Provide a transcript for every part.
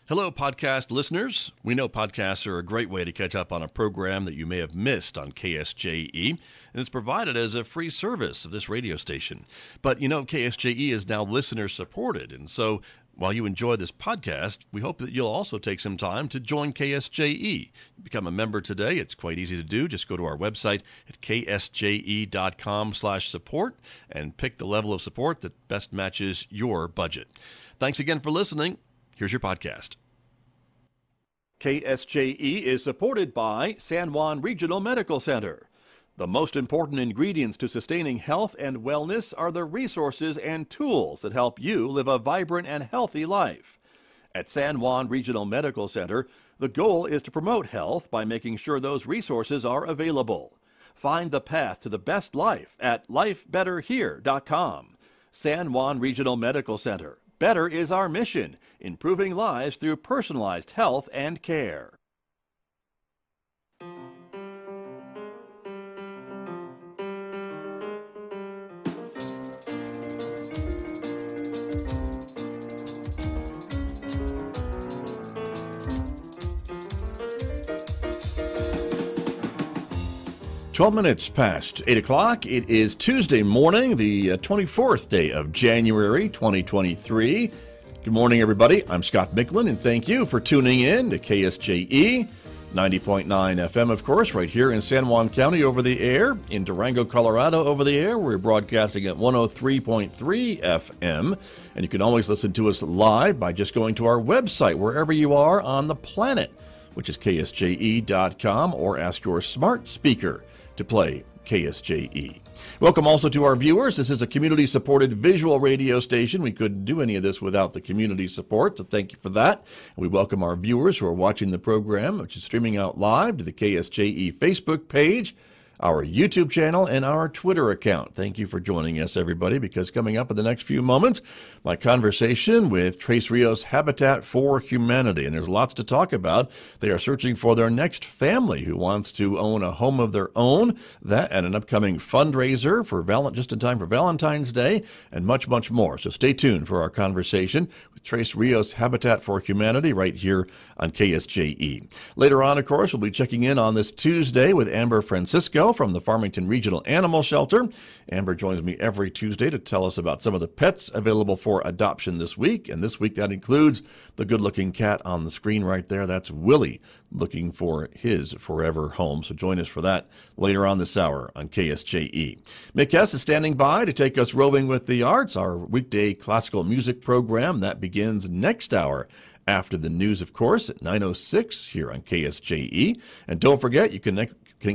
Hello, podcast listeners. We know podcasts are a great way to catch up on a program that you may have missed on KSJE, and it's provided as a free service of this radio station. But you know, KSJE is now listener supported, and so while you enjoy this podcast, we hope that you'll also take some time to join KSJE. Become a member today. It's quite easy to do. Just go to our website at ksje.com/support and pick the level of support that best matches your budget. Thanks again for listening. Here's your podcast. KSJE is supported by San Juan Regional Medical Center. The most important ingredients to sustaining health and wellness are the resources and tools that help you live a vibrant and healthy life. At San Juan Regional Medical Center, the goal is to promote health by making sure those resources are available. Find the path to the best life at lifebetterhere.com. San Juan Regional Medical Center. Better is our mission, improving lives through personalized health and care. "12 minutes past 8 o'clock. It is Tuesday morning, the 24th day of January, 2023. Good morning, everybody. I'm Scott Micklin, and thank you for tuning in to KSJE, 90.9 FM, of course, right here in San Juan County over the air. In Durango, Colorado over the air, we're broadcasting at 103.3 FM, and you can always listen to us live by just going to our website, wherever you are on the planet, which is ksje.com, or ask your smart speaker to play KSJE. Welcome also to our viewers. This is a community-supported visual radio station. We couldn't do any of this without the community support, so thank you for that. We welcome our viewers who are watching the program, which is streaming out live to the KSJE Facebook page, our YouTube channel, and our Twitter account. Thank you for joining us, everybody, because coming up in the next few moments, my conversation with Tres Rios Habitat for Humanity. And there's lots to talk about. They are searching for their next family who wants to own a home of their own. That and an upcoming fundraiser for just in time for Valentine's Day, and much, much more. So stay tuned for our conversation with Tres Rios Habitat for Humanity right here on KSJE. Later on, of course, we'll be checking in on this Tuesday with Amber Francisco from the Farmington Regional Animal Shelter. Amber joins me every Tuesday to tell us about some of the pets available for adoption this week. And this week that includes the good-looking cat on the screen right there. That's Willie, looking for his forever home. So join us for that later on this hour on KSJE. Mick Hess is standing by to take us roving with the arts, our weekday classical music program that begins next hour after the news, of course, at 9:06 here on KSJE. And don't forget, you can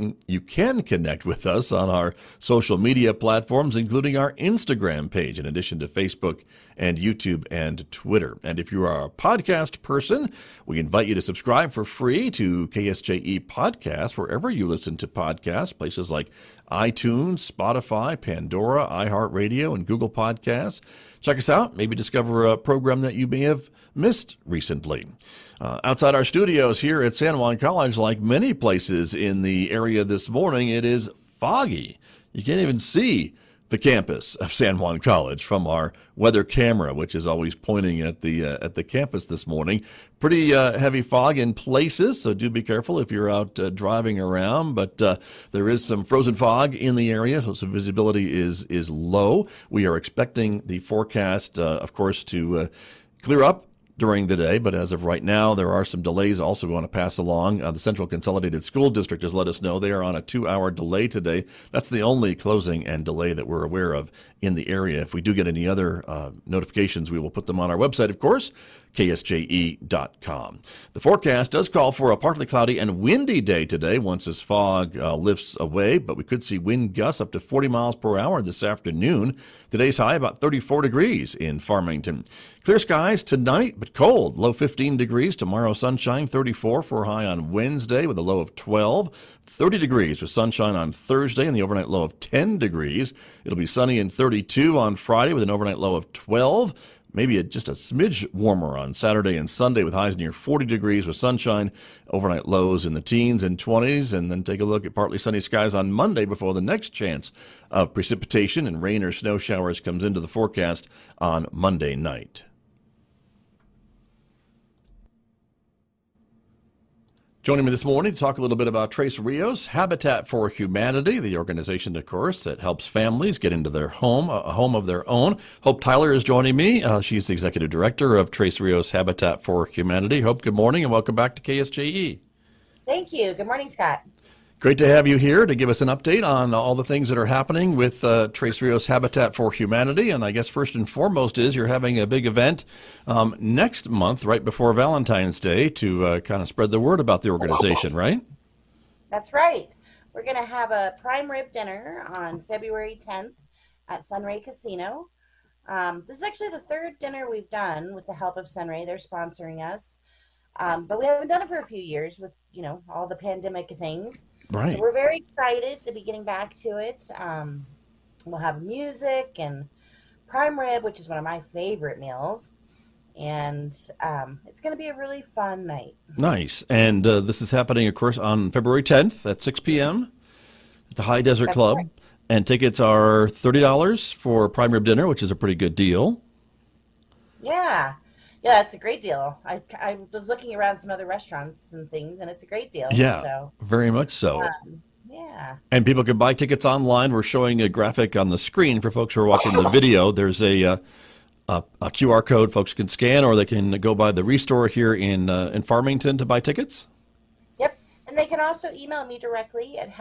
connect with us on our social media platforms, including our Instagram page, in addition to Facebook and YouTube and Twitter. And if you are a podcast person, we invite you to subscribe for free to KSJE Podcasts, wherever you listen to podcasts, places like iTunes, Spotify, Pandora, iHeartRadio, and Google Podcasts. Check us out. Maybe discover a program that you may have missed recently. Outside our studios here at San Juan College, like many places in the area this morning, it is foggy. You can't even see the campus of San Juan College from our weather camera, which is always pointing at the campus this morning. Pretty heavy fog in places, so do be careful if you're out driving around. But there is some frozen fog in the area, so visibility is low. We are expecting the forecast, of course, to clear up during the day, but as of right now, there are some delays also we want to pass along. The Central Consolidated School District has let us know they are on a 2-hour delay today. That's the only closing and delay that we're aware of in the area. If we do get any other notifications, we will put them on our website, of course, ksje.com. The forecast does call for a partly cloudy and windy day today once this fog lifts away, but we could see wind gusts up to 40 miles per hour this afternoon. Today's high about 34 degrees in Farmington. Clear skies tonight, but cold. Low 15 degrees. Tomorrow, sunshine, 34 for a high on Wednesday with a low of 12. 30 degrees with sunshine on Thursday and the overnight low of 10 degrees. It'll be sunny and 32 on Friday with an overnight low of 12. Maybe just a smidge warmer on Saturday and Sunday with highs near 40 degrees with sunshine, overnight lows in the teens and 20s, and then take a look at partly sunny skies on Monday before the next chance of precipitation and rain or snow showers comes into the forecast on Monday night. Joining me this morning to talk a little bit about Tres Rios, Habitat for Humanity, the organization, of course, that helps families get into their home, a home of their own. Hope Tyler is joining me. She's the executive director of Tres Rios Habitat for Humanity. Hope, good morning and welcome back to KSJE. Thank you. Good morning, Scott. Great to have you here to give us an update on all the things that are happening with Tres Rios Habitat for Humanity. And I guess first and foremost is you're having a big event next month, right before Valentine's Day, to kind of spread the word about the organization, right? That's right. We're going to have a prime rib dinner on February 10th at Sunray Casino. This is actually the third dinner we've done with the help of Sunray. They're sponsoring us. But we haven't done it for a few years with, all the pandemic things. So Right. we're very excited to be getting back to it. We'll have music and prime rib, which is one of my favorite meals. And it's going to be a really fun night. Nice. And this is happening, of course, on February 10th at 6 p.m. at the High Desert That's Club. right. And tickets are $30 for prime rib dinner, which is a pretty good deal. Yeah. Yeah, it's a great deal. I was looking around some other restaurants and things, and it's a great deal. Yeah, So, very much so. yeah. And people can buy tickets online. We're showing a graphic on the screen for folks who are watching the video. There's a QR code folks can scan, or they can go by the Restore here in Farmington to buy tickets. Yep. And they can also email me directly at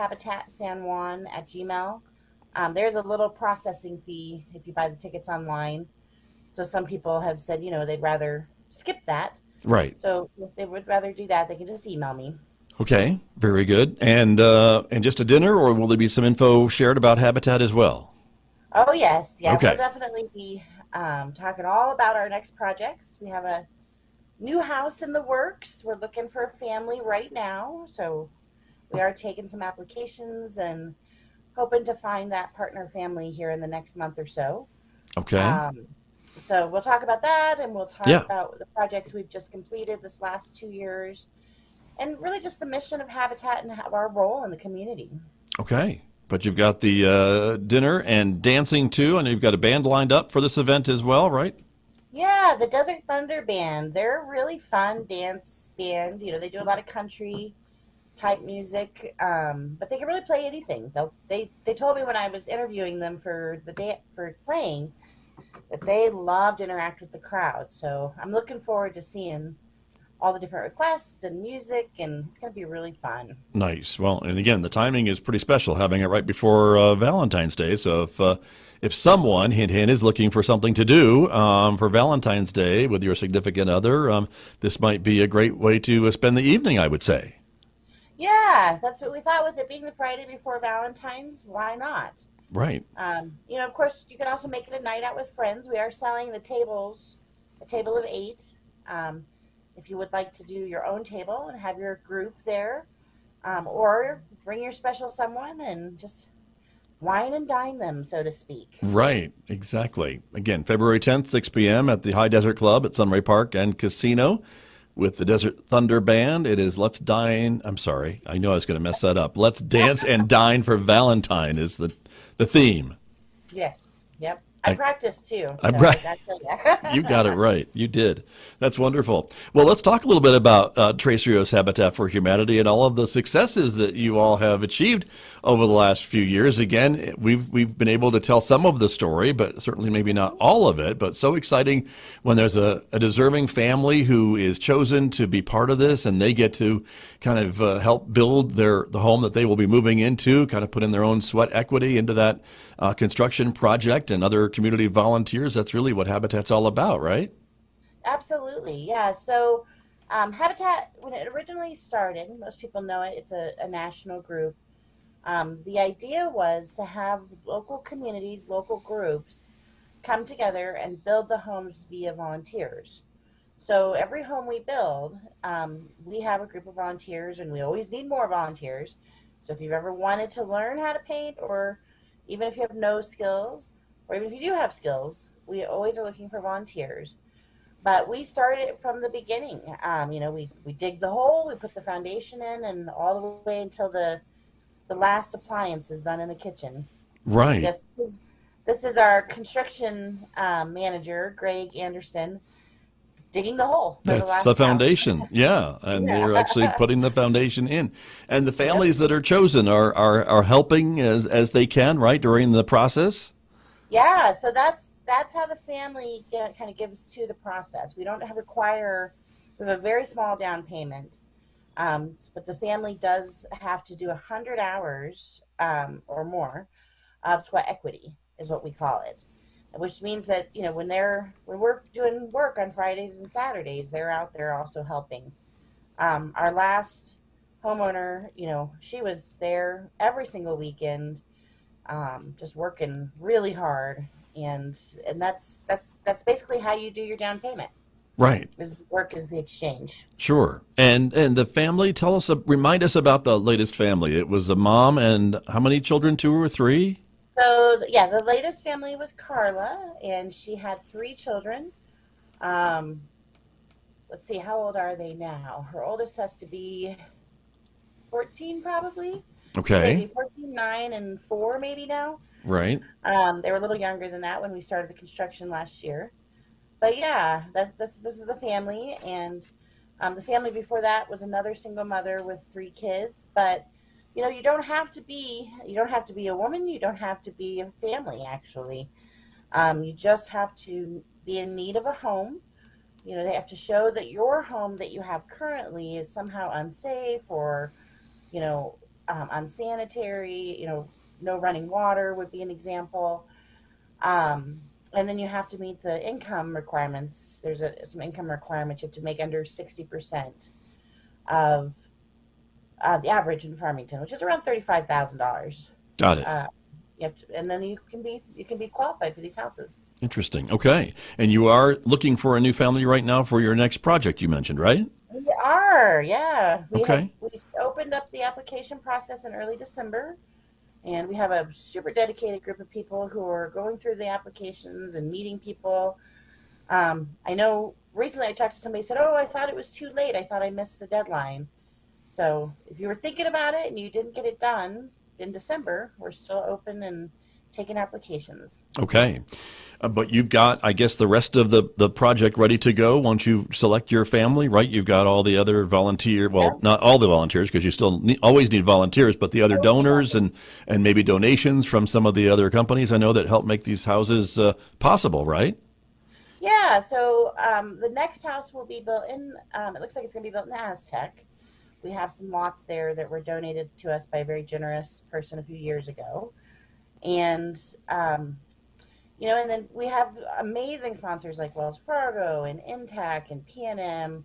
habitatsanjuan@gmail. There's a little processing fee if you buy the tickets online. So some people have said, they'd rather skip that. Right. So if they would rather do that, they can just email me. Okay. Very good. And just a dinner, or will there be some info shared about Habitat as well? Oh, yes. Yeah, we'll Okay. definitely be talking all about our next projects. We have a new house in the works. We're looking for a family right now. So we are taking some applications and hoping to find that partner family here in the next month or so. Okay. Um, so we'll talk about that and we'll talk Yeah. about the projects we've just completed this last 2 years and really just the mission of Habitat and our role in the community. Okay. But you've got the dinner and dancing too, and you've got a band lined up for this event as well, right? Yeah, the Desert Thunder Band. They're a really fun dance band. They do a lot of country type music, but they can really play anything. They told me when I was interviewing them for the day for playing that they love to interact with the crowd. So I'm looking forward to seeing all the different requests and music, and it's going to be really fun. Nice. Well, and again, the timing is pretty special, having it right before Valentine's Day. So if someone, hint hint, is looking for something to do for Valentine's Day with your significant other, this might be a great way to spend the evening, I would say. Yeah, that's what we thought with it being the Friday before Valentine's. Why not? Right. Of course, you can also make it a night out with friends. We are selling the tables, a table of eight. Um, if you would like to do your own table and have your group there, or bring your special someone and just wine and dine them, so to speak. Right. Exactly. Again, February 10th, 6 p.m. at the High Desert Club at Sunray Park and Casino with the Desert Thunder Band. It is Let's Dine. I'm sorry. I know I was going to mess that up. Let's Dance and Dine for Valentine is the theme. Yes. Yep. I practiced too, I'm so right. I tell you. You got it right. You did. That's wonderful. Well, let's talk a little bit about Tres Rios Habitat for Humanity and all of the successes that you all have achieved over the last few years. Again, we've been able to tell some of the story, but certainly maybe not all of it. But so exciting when there's a deserving family who is chosen to be part of this, and they get to kind of help build the home that they will be moving into, kind of put in their own sweat equity into that construction project, and other community volunteers. That's really what Habitat's all about, right? Absolutely. Yeah. So, Habitat, when it originally started, most people know it, it's a national group. The idea was to have local communities, local groups come together and build the homes via volunteers. So every home we build, we have a group of volunteers, and we always need more volunteers. So if you've ever wanted to learn how to paint, or even if you have no skills, or even if you do have skills, we always are looking for volunteers. But we started it from the beginning. We dig the hole, we put the foundation in, and all the way until the last appliance is done in the kitchen. Right. This is our construction manager, Greg Anderson. digging the hole for the That's the last house. foundation. Yeah. And they're actually Yeah. putting the foundation in. And the Yep. families that are chosen are helping as they can, right, during the process? Yeah, so that's how the family kind of gives to the process. We don't have require we have a very small down payment, but the family does have to do 100 hours or more of sweat equity is what we call it, which means that when we're doing work on Fridays and Saturdays, they're out there also helping. Our last homeowner, she was there every single weekend, just working really hard, and that's basically how you do your down payment. Right. Is work is the exchange. Sure. And the family, remind us about the latest family. It was a mom and how many children? Two or three? So yeah, the latest family was Carla, and she had 3 children. Um, let's see, how old are they now? Her oldest has to be 14, probably. So they'd Okay. be 14, 9, and 4 maybe now. Right. They were a little younger than that when we started the construction last year. But yeah, this is the family, and the family before that was another single mother with 3 kids. But you don't have to be a woman. You don't have to be a family. Actually, you just have to be in need of a home. They have to show that your home that you have currently is somehow unsafe or you know unsanitary. No running water would be an example. And then you have to meet the income requirements. There's some income requirements. You have to make under 60% of the average in Farmington, which is around $35,000. Got it. Uh, and then you can be qualified for these houses. Interesting. Okay. And you are looking for a new family right now for your next project you mentioned, right? We are, yeah. Okay. We opened up the application process in early December, and we have a super dedicated group of people who are going through the applications and meeting people. I know recently I talked to somebody who said, "Oh, I thought it was too late. I thought I missed the deadline." So if you were thinking about it and you didn't get it done in December, we're still open and taking applications. Okay. But you've got, I guess, the rest of the project ready to go once you select your family, right? You've got all the other Yeah, not all the volunteers because you still always need volunteers, but the other always need donors volunteers. and maybe donations from some of the other companies I know that help make these houses possible, right? Yeah, so the next house will be built in, it looks like it's going to be built in Aztec. We have some lots there that were donated to us by a very generous person a few years ago. And, and then we have amazing sponsors like Wells Fargo and Intac and P&M.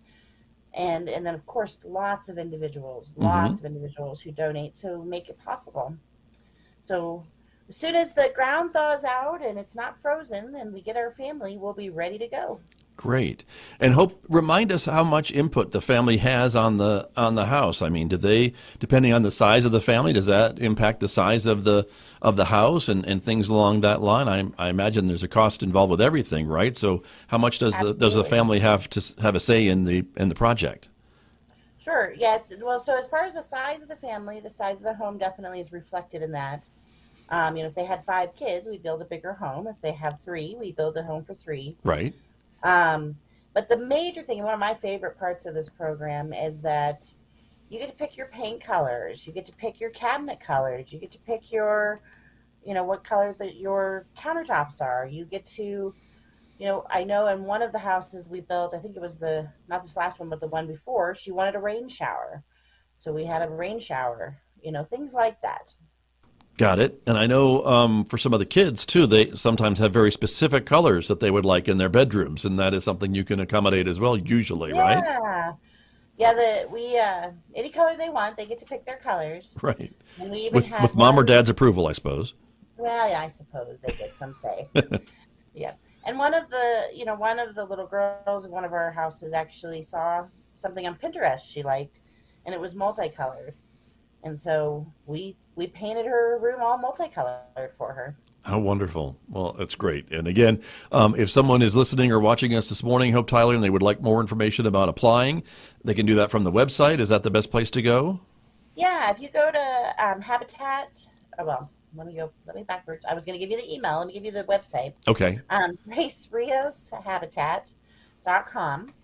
And then, of course, Mm-hmm. lots of individuals who donate to make it possible. So as soon as the ground thaws out and it's not frozen and we get our family, we'll be ready to go. Great. And hope remind us how much input the family has on the house. I mean, do they, depending on the size of the family, does that impact the size of the house and things along that line? I imagine there's a cost involved with everything, right? So how much does the Absolutely. family have to have a say in the project? Sure. Yeah. Well, so as far as the size of the family, the size of the home definitely is reflected in that. If they had 5 kids, we build a bigger home. If they have 3, we build a home for 3. Right. Um, but the major thing, and one of my favorite parts of this program, is that you get to pick your paint colors, you get to pick your cabinet colors, you get to pick what color that your countertops are. You get to, I know in one of the houses we built, I think it was not this last one, but the one before, she wanted a rain shower. So we had a rain shower, things like that. Got it. And I know for some of the kids too, they sometimes have very specific colors that they would like in their bedrooms, and that is something you can accommodate as well, usually, right? Yeah. Yeah, any color they want, they get to pick their colors. Right. And we even With had mom or one. dad's approval, I suppose. Well, yeah, I suppose they get some say. Yeah. And one of the little girls in one of our houses actually saw something on Pinterest she liked, and it was multicolored. And so we painted her room all multicolored for her. How wonderful. Well, that's great. And again, if someone is listening or watching us this morning, Hope Tyler, and they would like more information about applying, they can do that from the website. Is that the best place to go? Yeah, if you go to Habitat, oh, well, let me backwards. I was going to give you the email. Let me give you the website. Okay. Grace Rios Habitat.com.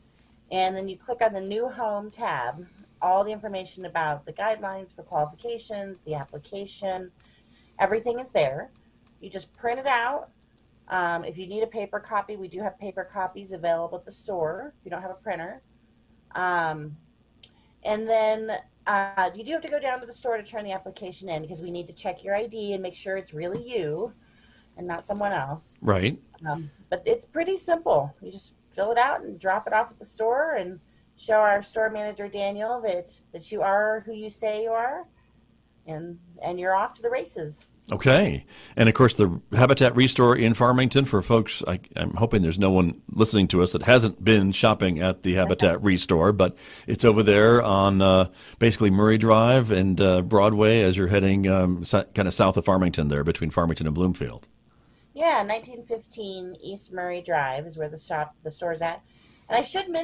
And then you click on the new home tab. All the information about the guidelines for qualifications, the application, everything is there. You just print it out. If you need a paper copy, we do have paper copies available at the store if you don't have a printer. Um, and then you do have to go down to the store to turn the application in because we need to check your ID and make sure it's really you and not someone else. Right. But it's pretty simple. You just fill it out and drop it off at the store and show our store manager Daniel that you are who you say you are, and you're off to the races. Okay. And of course, the Habitat Restore in Farmington, for folks, I'm hoping there's no one listening to us that hasn't been shopping at the Habitat Restore, but it's over there on basically Murray Drive and Broadway as you're heading kind of south of Farmington there between Farmington and Bloomfield. Yeah, 1915 East Murray Drive is where the store's at. And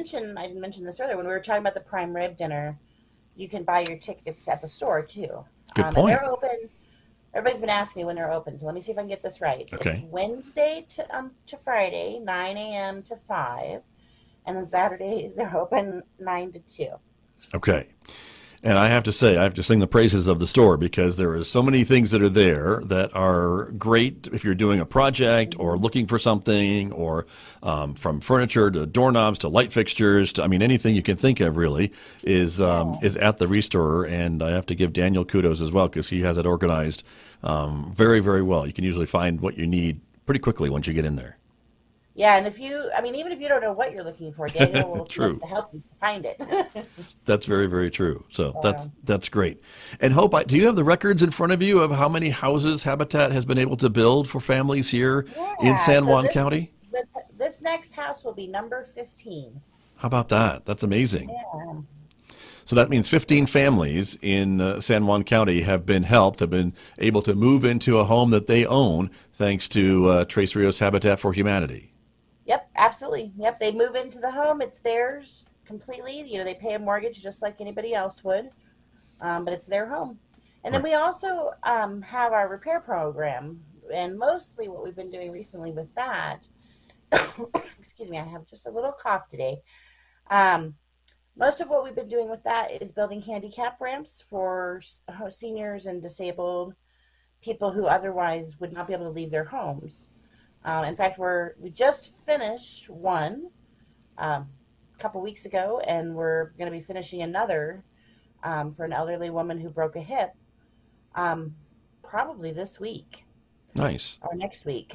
I didn't mention this earlier when we were talking about the prime rib dinner. You can buy your tickets at the store too, Good and point. they're open. Everybody's been asking me when they're open, so let me see if I can get this right. It's Okay. Wednesday to Friday, 9 a.m. to 5, and then Saturdays they're open 9 to 2. Okay. And I have to say, I have to sing the praises of the store because there are so many things that are there that are great if you're doing a project or Mm-hmm. looking for something, or from furniture to doorknobs to light fixtures to, I mean, anything you can think of really Yeah. is at the Restorer. And I have to give Daniel kudos as well because he has it organized very, very well. You can usually find what you need pretty quickly once you get in there. Yeah, and I mean, even if you don't know what you're looking for, Daniel will be able True. to help you find it. That's very, very true. So Yeah. that's great. And Hope, do you have the records in front of you of how many houses Habitat has been able to build for families here in Yeah, San so Juan County? this this next house will be number 15. How about that? That's amazing. Yeah. So that means 15 families in San Juan County have been able to move into a home that they own thanks to Tres Rios Habitat for Humanity. Yep, absolutely. Yep, they move into the home. It's theirs completely. They pay a mortgage just like anybody else would, but it's their home. And then Right. we also have our repair program. And mostly what we've been doing recently with that, excuse me, I have just a little cough today. Um, Most of what we've been doing with that is building handicap ramps for seniors and disabled people who otherwise would not be able to leave their homes. In fact, we just finished one a couple weeks ago, and we're going to be finishing another for an elderly woman who broke a hip um, probably this week Nice. or next week.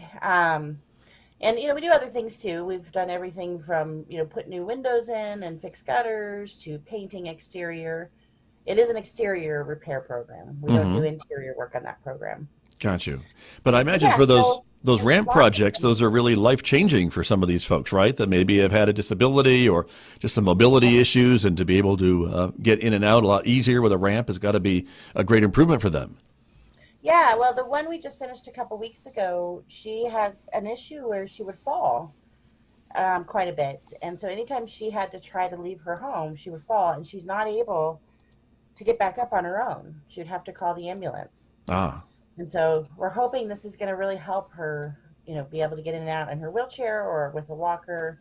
And we do other things too. We've done everything from put new windows in and fix gutters to painting exterior. It is an exterior repair program. We don't do Mm-hmm. interior work on that program. Got you. But I But imagine yeah, for so those there's ramp lots of projects, things. those are really life changing for some of these folks, right? That maybe have had a disability or just some mobility issues, and to be able to get in and out a lot easier with a ramp has got to be a great improvement for them. Yeah, well, the one we just finished a couple weeks ago, she had an issue where she would fall quite a bit. And so anytime she had to try to leave her home, she would fall, and she's not able to get back up on her own. She would have to call the ambulance. Ah, And so we're hoping this is going to really help her, be able to get in and out in her wheelchair or with a walker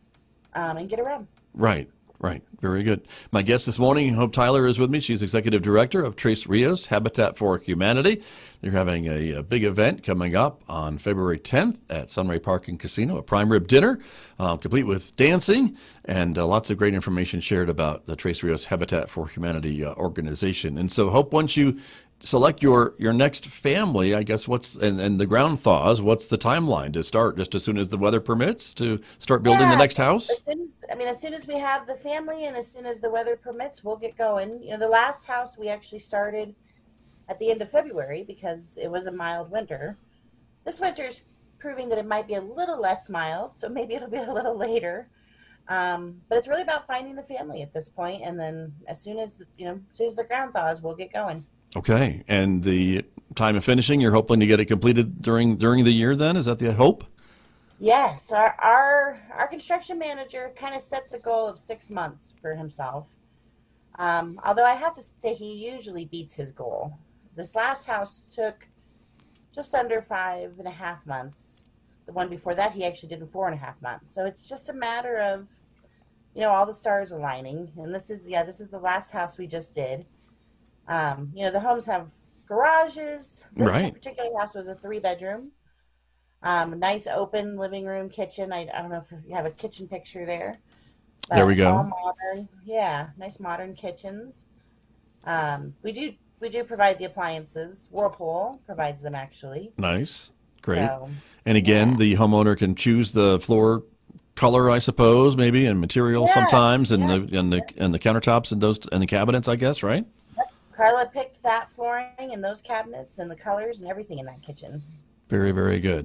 and get around. right, right. Very good. My guest this morning, Hope Tyler, is with me. She's executive director of Tres Rios Habitat for Humanity. They're having a big event coming up on February 10th at Sunray Park and Casino, a prime rib dinner, complete with dancing and lots of great information shared about the Tres Rios Habitat for Humanity organization. And so, Hope, once you select your next family, I guess and the ground thaws, what's the timeline to start just as soon as the weather permits to start building the Yeah, next house? as soon as we have the family and as soon as the weather permits, we'll get going. The last house we actually started at the end of February because it was a mild winter. This winter's proving that it might be a little less mild, so maybe it'll be a little later. But it's really about finding the family at this point, and then as soon as the ground thaws, we'll get going. Okay. And the time of finishing, you're hoping to get it completed during the year then? Is that the hope? Yes, our construction manager kind of sets a goal of 6 months for himself. Although I have to say he usually beats his goal. This last house took just under 5.5 months. The one before that he actually did in 4.5 months. So it's just a matter of all the stars aligning. And this is the last house we just did. The homes have garages. This Right. particular house was a 3 bedroom. Nice open living room, kitchen. I don't know if you have a kitchen picture there, There we but all go. modern. Yeah, nice modern kitchens. We do provide the appliances. Whirlpool provides them actually. Nice. Great. So And again, yeah, the homeowner can choose the floor color, I suppose, maybe, and material yeah, sometimes, and yeah. the countertops and those and the cabinets, I guess, right? Carla picked that flooring and those cabinets and the colors and everything in that kitchen. Very, very good.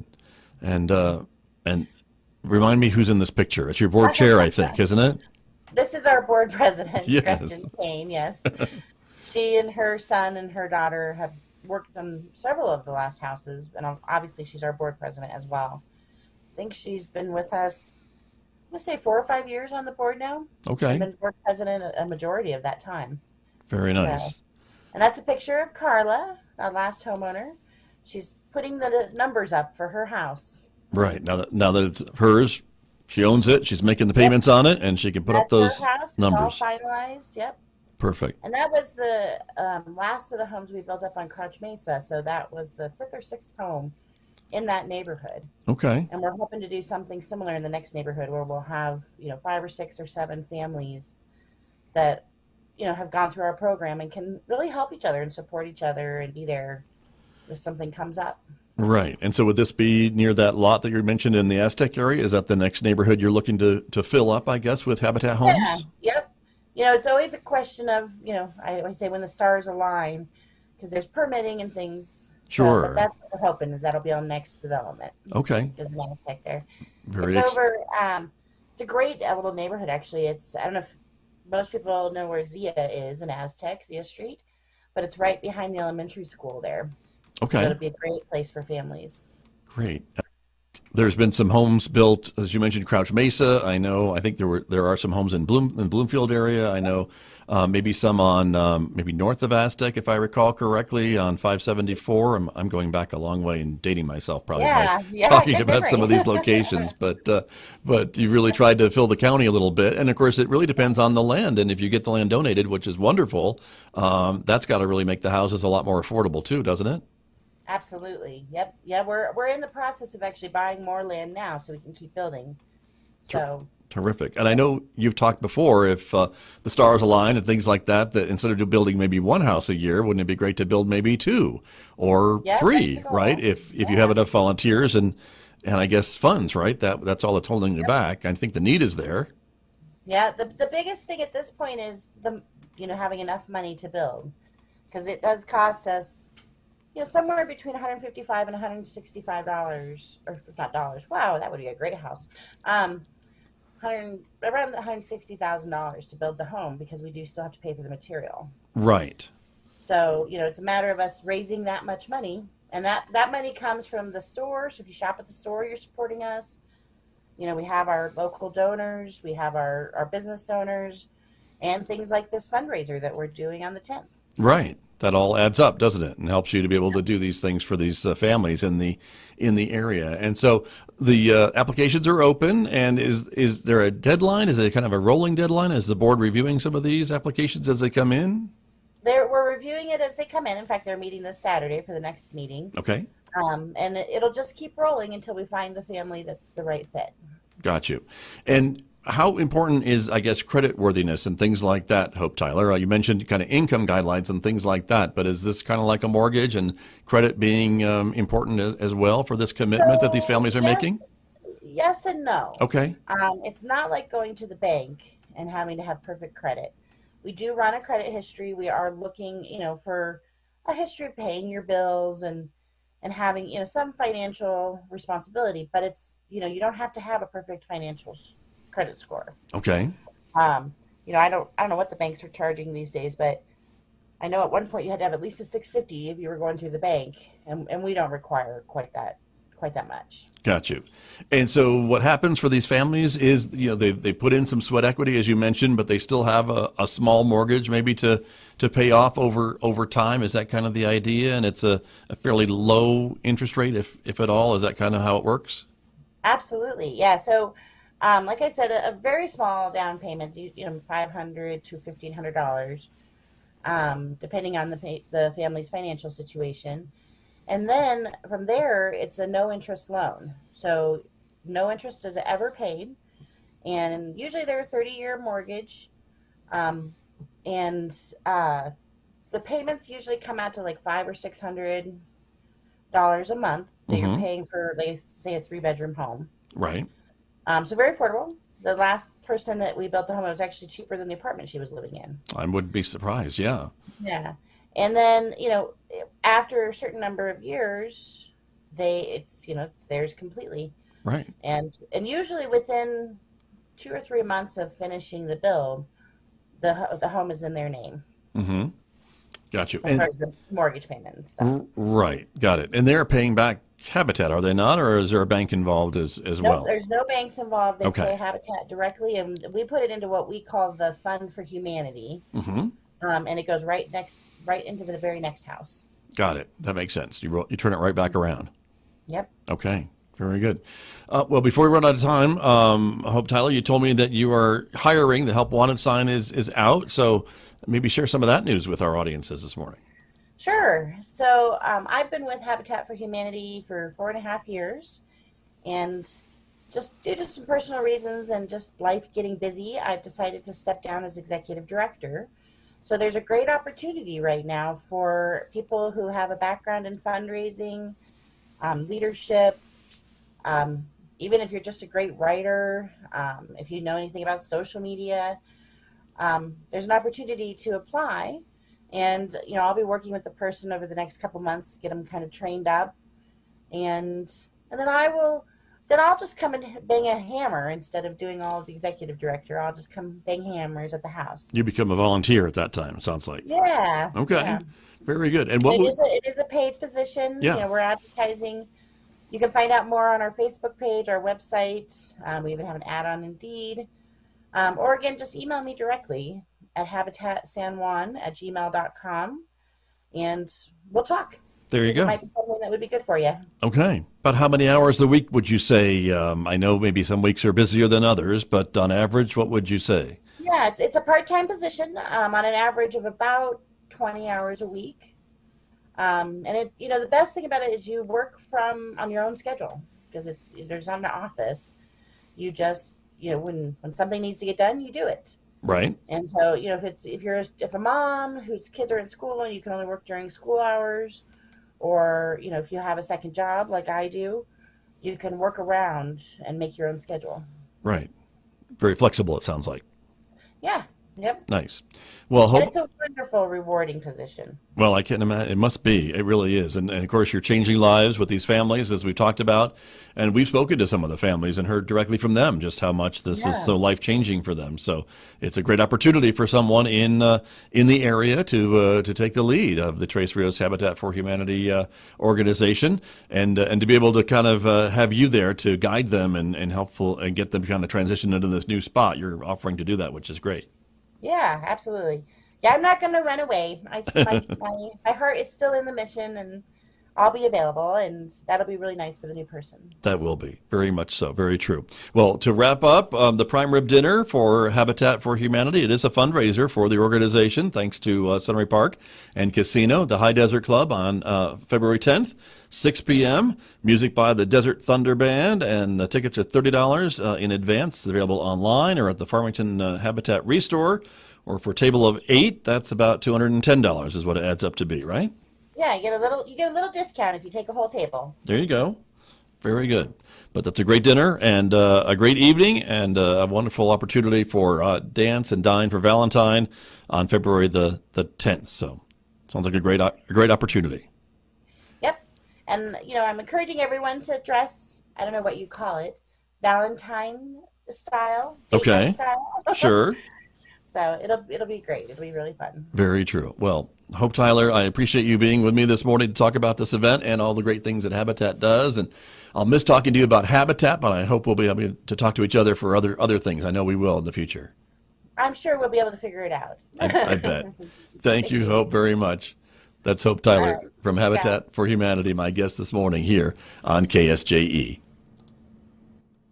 And remind me who's in this picture. It's your board chair, I think, isn't it? This is our board president, Yes. Gretchen Kane. Yes, she and her son and her daughter have worked on several of the last houses, and obviously she's our board president as well. I think she's been with us, I'm gonna say 4 or 5 years on the board now, and Okay. been board president a majority of that time. Very So, nice. and that's a picture of Carla, our last homeowner. She's putting the numbers up for her house. Right. Now that it's hers, she owns it. She's making the Yep, payments on it, and she can put up that's her those house. It's all numbers. finalized. Yep. Perfect. And that was the last of the homes we built up on Crouch Mesa. So that was the fifth or sixth home in that neighborhood. Okay. And we're hoping to do something similar in the next neighborhood where we'll have, 5 or 6 or 7 families that, have gone through our program and can really help each other and support each other and be there if something comes up. Right. And so would this be near that lot that you mentioned in the Aztec area? Is that the next neighborhood you're looking to fill up, I guess, with Habitat Yeah. homes? Yep. It's always a question of, I always say when the stars align, because there's permitting and things. So, but Sure. that's what we're hoping is that'll be on next development. Okay. There's an Aztec there. It's Very ex- over. It's a great little neighborhood actually. I don't know if most people know where Zia is in Aztec, Zia Street, but it's right behind the elementary school there. So Okay. it'll be a great place for families. Great. There's been some homes built, as you mentioned, Crouch Mesa. I know. I think there are some homes in Bloomfield area. I know maybe some on maybe north of Aztec, if I recall correctly, on 574. I'm going back a long way and dating myself probably by Yeah, yeah, talking good about some memory. of these locations. But you really tried to fill the county a little bit, and of course it really depends on the land. And if you get the land donated, which is wonderful, that's got to really make the houses a lot more affordable too, doesn't it? Absolutely. Yep. Yeah, we're in the process of actually buying more land now so we can keep building. Ter- So, Terrific. And I know you've talked before, if the stars align and things like that, that instead of building maybe one house a year, wouldn't it be great to build maybe two or yeah, that's the three, right? goal. If you have Yeah. enough volunteers and I guess funds, right? That's all that's holding you back. I think the need is there. Yeah, the biggest thing at this point is having enough money to build because it does cost us somewhere between 155 and $165, or if not dollars. Wow, that would be a great house. 100 around $160,000 to build the home because we do still have to pay for the material. Right. So, it's a matter of us raising that much money, and that money comes from the store. So if you shop at the store, you're supporting us. We have our local donors, we have our business donors, and things like this fundraiser that we're doing on the 10th. Right. That all adds up, doesn't it? And helps you to be able to do these things for these families in the area. And so the applications are open. And is there a deadline? Is it kind of a rolling deadline? Is the board reviewing some of these applications as they come in? We're reviewing it as they come in. In fact, they're meeting this Saturday for the next meeting. Okay. And it'll just keep rolling until we find the family that's the right fit. Got you. And how important is, I guess, credit worthiness and things like that, Hope Tyler? You mentioned kind of income guidelines and things like that, but is this kind of like a mortgage and credit being important as well for this commitment that these So families are yes, making? yes and no. Okay. It's not like going to the bank and having to have perfect credit. We do run a credit history. We are looking, for a history of paying your bills and having, some financial responsibility. But you don't have to have a perfect credit score. Okay. I don't know what the banks are charging these days, but I know at one point you had to have at least a 650 if you were going through the bank, and we don't require quite that much. Got you. And so what happens for these families is, they put in some sweat equity, as you mentioned, but they still have a small mortgage maybe to pay off over time. Is that kind of the idea? And it's a fairly low interest rate, if at all. Is that kind of how it works? Absolutely, yeah. So Like I said, a very small down payment, $500 to $1,500, depending on the family's financial situation. And then from there, it's a no interest loan. So no interest is ever paid. And usually they're a 30-year mortgage. Um, and the payments usually come out to like five or $600 a month that you're Mm-hmm. paying for, like, say, a three-bedroom home. Right. So very affordable. The last person that we built the home, it was actually cheaper than the apartment she was living in. I wouldn't be surprised. Yeah. Yeah. And then, after a certain number of years, it's theirs completely. Right. And usually within 2 or 3 months of finishing the build, the home is in their name Mm-hmm. Got you. as far as the mortgage payment and stuff. Right. Got it. And they're paying back Habitat, are they not, or is there a bank involved as Nope, well? there's no banks involved. They pay Okay. Habitat directly, and we put it into what we call the Fund for Humanity, Mm-hmm. and it goes right into the very next house. Got it. That makes sense. You turn it right back around. Yep. Okay. Very good. Well, before we run out of time, Hope Tyler, you told me that you are hiring. The Help Wanted sign is out. So maybe share some of that news with our audiences this morning. Sure. So I've been with Habitat for Humanity for 4.5 years, and just due to some personal reasons and just life getting busy, I've decided to step down as executive director. So there's a great opportunity right now for people who have a background in fundraising, leadership, even if you're just a great writer, if you know anything about social media, there's an opportunity to apply. And I'll be working with the person over the next couple months, get them kind of trained up, and then I'll just come and bang a hammer instead of doing all of the executive director. I'll just come bang hammers at the house. You become a volunteer at that time, it sounds like. Yeah, Okay. yeah. Very good. And And what would, it is a paid position. yeah, We're advertising. You can find out more on our Facebook page, our website. We even have an ad on Indeed. Or again, just email me directly at habitatsanjuan@gmail.com, and we'll talk. there See you if it go. might be something that would be good for you. Okay. About how many hours a week would you say? I know maybe some weeks are busier than others, but on average, what would you say? Yeah, it's a part-time position, on an average of about 20 hours a week. And the best thing about it is you work from on your own schedule, because there's not an office. You just, when something needs to get done, you do it. Right. And so, if a mom whose kids are in school and you can only work during school hours, or if you have a second job like I do, you can work around and make your own schedule. Right. Very flexible, it sounds like. Yeah. Yep. Nice. Well, And hope. it's a wonderful, rewarding position. Well, I can imagine. It must be. It really is. And of course, you're changing lives with these families, as we talked about. And we've spoken to some of the families and heard directly from them just how much this is Yeah. so life changing for them. So it's a great opportunity for someone in the area to take the lead of the Tres Rios Habitat for Humanity organization, and to be able to kind of have you there to guide them and helpful and get them kind of transition into this new spot. You're offering to do that, which is great. Yeah, absolutely. Yeah, I'm not going to run away. My heart is still in the mission, and I'll be available, and that'll be really nice for the new person. That will be. Very much so. Very true. Well, to wrap up, the Prime Rib Dinner for Habitat for Humanity, it is a fundraiser for the organization, thanks to Sunray Park and Casino, the High Desert Club on February 10th, 6 p.m. Music by the Desert Thunder Band, and the tickets are $30 in advance. It's available online or at the Farmington Habitat Restore, or for a table of 8, that's about $210 is what it adds up to be, right? Yeah, you get a little discount if you take a whole table. There you go. Very good. But that's a great dinner and a great evening and a wonderful opportunity for dance and dine for Valentine on February the 10th. So sounds like a great opportunity. Yep. And I'm encouraging everyone to dress, I don't know what you call it, Valentine style, date night Okay. style. Sure. So it'll be great. It'll be really fun. Very true. Well, Hope Tyler, I appreciate you being with me this morning to talk about this event and all the great things that Habitat does. And I'll miss talking to you about Habitat, but I hope we'll be able to talk to each other for other things. I know we will in the future. I'm sure we'll be able to figure it out. I bet. Thank Thank you, you. Hope, very much. That's Hope All Tyler right. from Yeah. Habitat for Humanity, my guest this morning here on KSJE.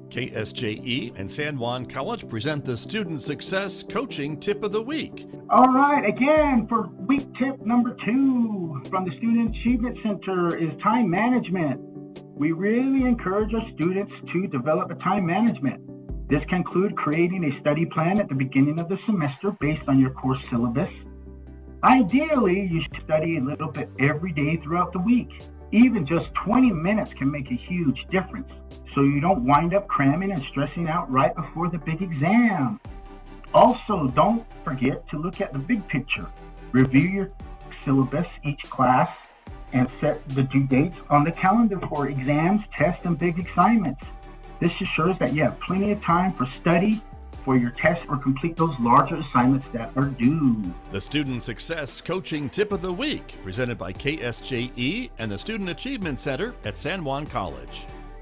KSJE and San Juan College present the Student Success Coaching Tip of the Week. All right, again, for week tip number 2 from the Student Achievement Center is time management. We really encourage our students to develop a time management. This can include creating a study plan at the beginning of the semester based on your course syllabus. Ideally, you should study a little bit every day throughout the week. Even just 20 minutes can make a huge difference, so you don't wind up cramming and stressing out right before the big exam. Also, don't forget to look at the big picture. Review your syllabus each class and set the due dates on the calendar for exams, tests, and big assignments. This assures that you have plenty of time for study for your tests or complete those larger assignments that are due. The Student Success Coaching Tip of the Week, presented by KSJE and the Student Achievement Center at San Juan College.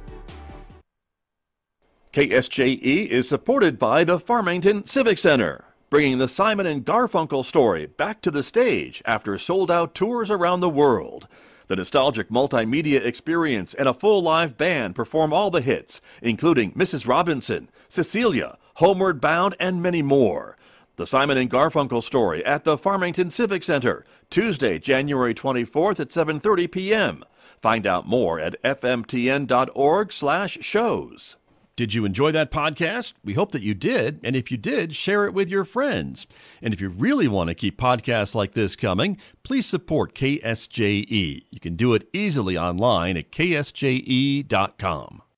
KSJE is supported by the Farmington Civic Center, bringing the Simon and Garfunkel story back to the stage after sold-out tours around the world. The nostalgic multimedia experience and a full live band perform all the hits, including Mrs. Robinson, Cecilia, Homeward Bound, and many more. The Simon and Garfunkel story at the Farmington Civic Center, Tuesday, January 24th at 7:30 p.m. Find out more at fmtn.org/shows. Did you enjoy that podcast? We hope that you did. And if you did, share it with your friends. And if you really want to keep podcasts like this coming, please support KSJE. You can do it easily online at ksje.com.